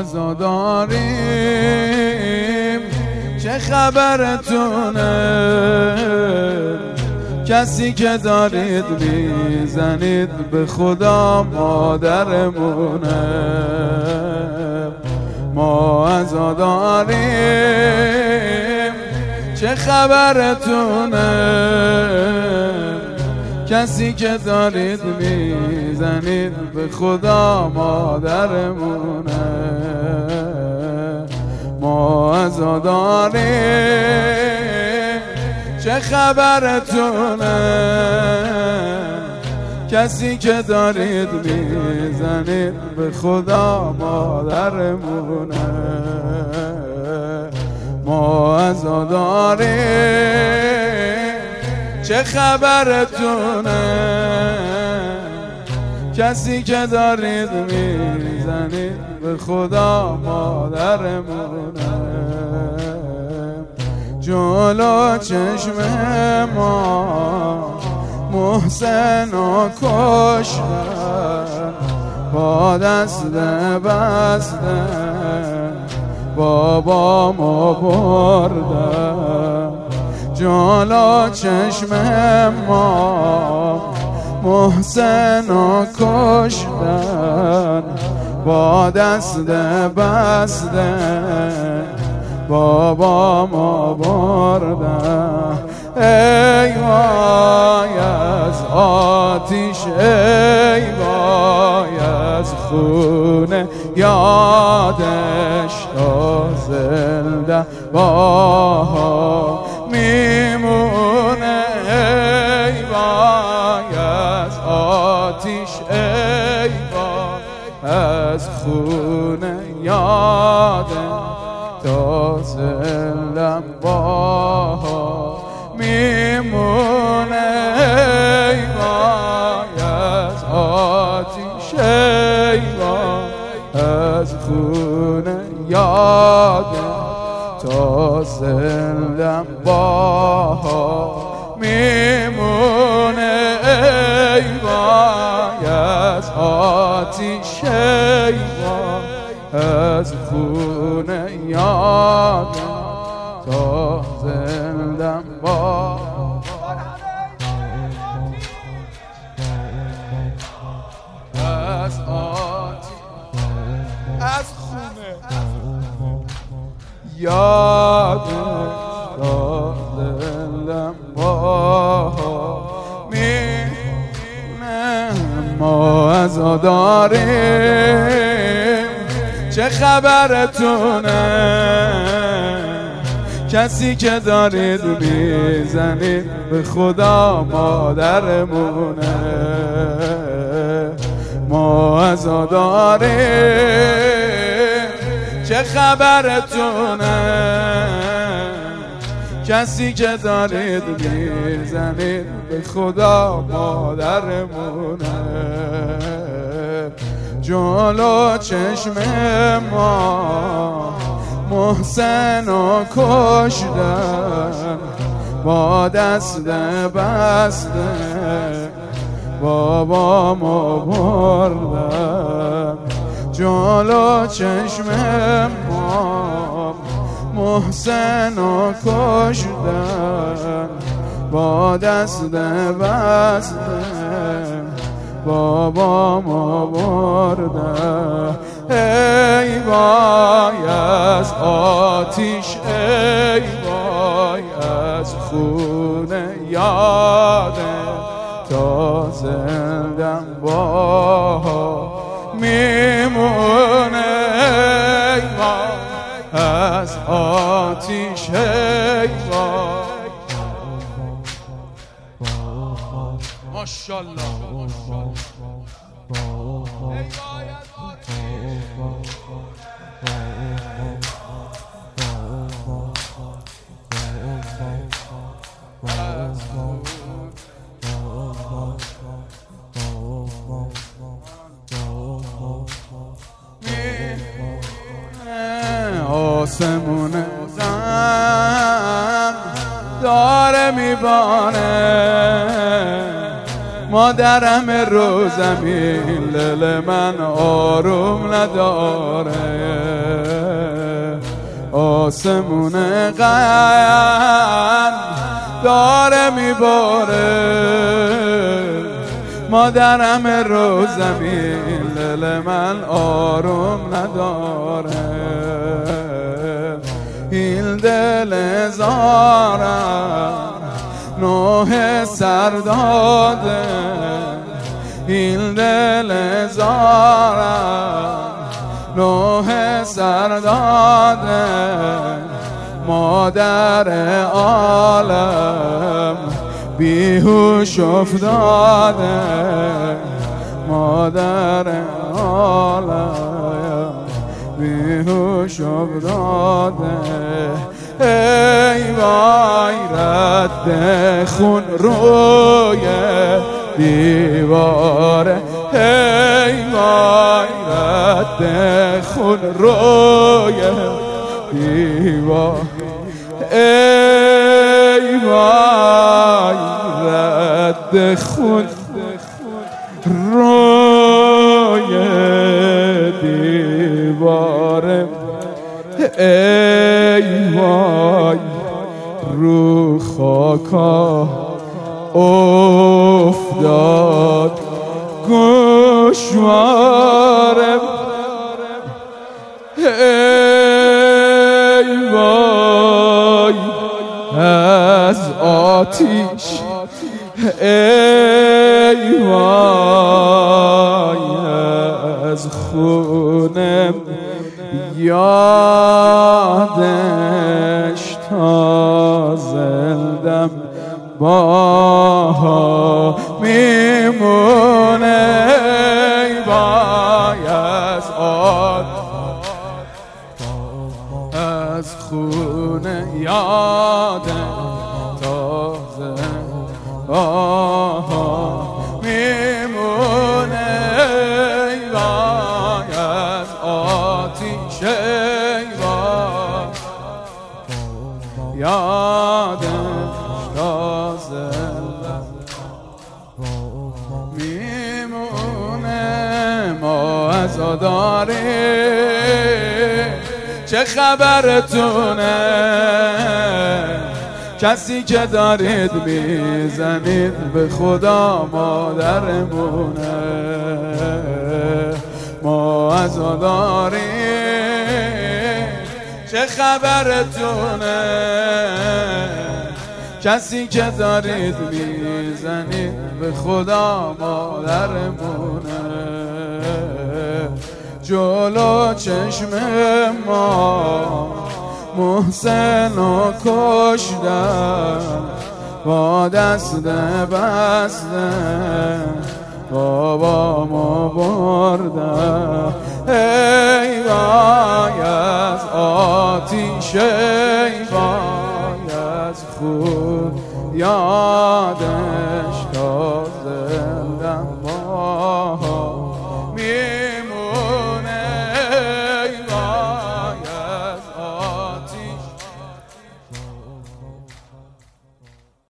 عزاداریم چه خبرتونه؟ کسی که دارید میزنید به خدا مادرمونه. ما عزاداریم چه خبرتونه؟ کسی که دارید میزنید به خدا مادرمونه. ما عزاداریم چه خبرتونه؟ کسی که دارید میزنید به خدا مادرمونه. ما عزاداریم چه خبرتونه؟ کسی که دارید میزنید به خدا مادرمونه. جلو چشم ما محسن و کشتن، با دست بسته بابامو بردن. جلو چشم ما محسن و کشتن، با دست بسته بابامو بردن. ای وای از آتیش، ای وای از خونه، یادش تا زنده با میمونه. ای وای از آتیش، ای وای از خونه، یادش تا زنده با میمونه. ای وای از آتیش، ای وای از خونه، یادم تا زندم با میمونه. ای وای از آتیش، ای وای از خونه، یادم تا زندم با از آتیش، از خونه، یادم تا زندم با میمونه. ما عزاداریم چه خبرتونه؟ کسی که دارید میزنید به خدا مادرمونه. ما عزاداریم چه خبرتونه؟ کسی که دارید میزنید به خدا مادرمونه. جلو چشم ما محسن و کشتن، با دست بسته بابامو بردن. جلو چشم ما محسن و کشتن، با دست بسته بابامو بردن. ای وای از آتیش، ای وای از خونه، یادم تا زندم با میمونه. ای وای از آتیش، ای وای. ماشاءالله آسمون زم داره میبانه، مادرم رو زمین دل من آروم نداره، آسمون غم داره میباره. مادرم رو زمین دل من آروم نداره، این دل زارم نوح سر داده، این دل زارم نوح سر داده. مادر عالم بیهوش افتاده، مادر عالم بیهوش افتاده. ای وای رد خون روی دیواره، ای وای رد خون روی دیوار، ای وای رد خون روی دیواره. ای وای رو خاکا افتاد گوشواره، ای وای از آتیش، ای وای از خونم یادش تا زندم با میمونه. ای وای از از خونه یادم تا زندم با میمونه. ای وای از آتیش، ای وای یادش تا زندم میمونه. ما عزاداریم چه خبرتونه، کسی که دارید میزنید به خدا مادرمونه. ما عزاداریم چه خبرتونه، کسی که دارید میزنید به خدا مادرمونه. جلو چشم ما محسن و کشتن، با دست بسته بابامو بردن. ای وای از آتیش، ای وای از خون